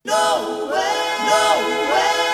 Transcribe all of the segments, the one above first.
No way, no way.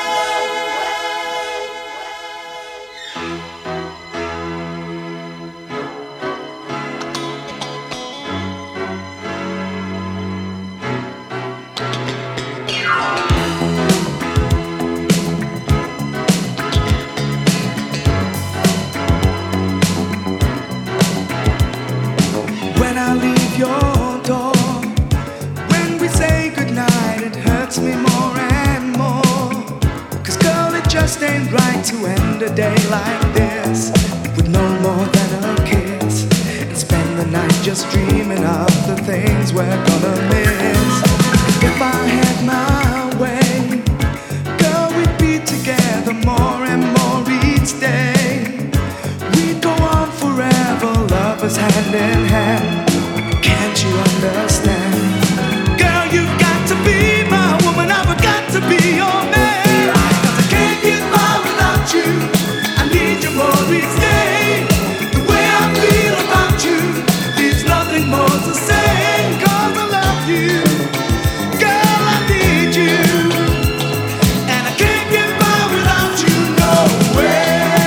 When I leave your door, when we say goodnight, it hurts me more and more. 'Cause girl, it just ain't right to end a day like this with no more than a kiss, and spend the night just dreaming of the things we're gonna miss. If I had my way, girl, we'd be together more and more each day. We'd go on forever, lovers hand in hand. Can't you understand? Girl, you've got to be my woman, I've got to be your man. 'Cause I can't get by without you, I need you more each day. The way I feel about you leaves nothing more to say. 'Cause I love you, girl, I need you, and I can't get by without you, no way.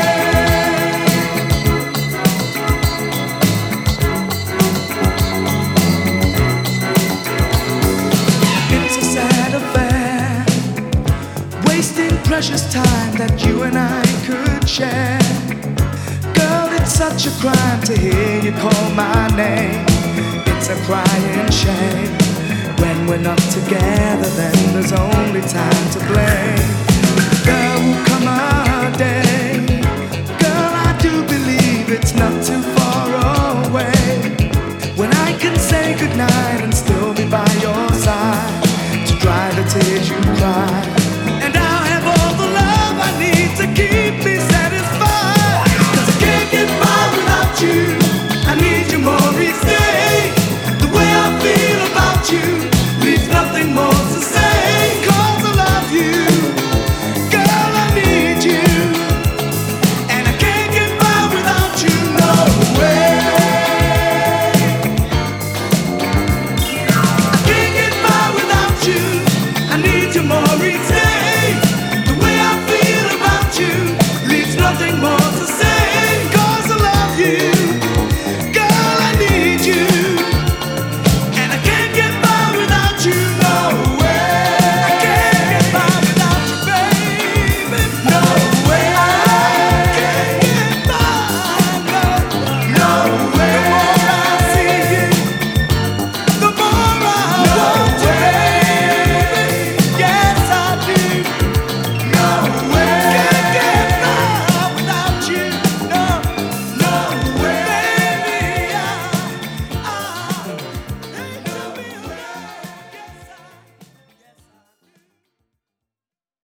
It's a sad affair, wasting precious time that you and I could share. Girl, it's such a crime to hear you call my name. It's a crying shame. When we're not together, then there's only time to blame. There will come a day, girl, I do believe it's not too far away, when I can say goodnight and still be by your side to dry the tears you cry.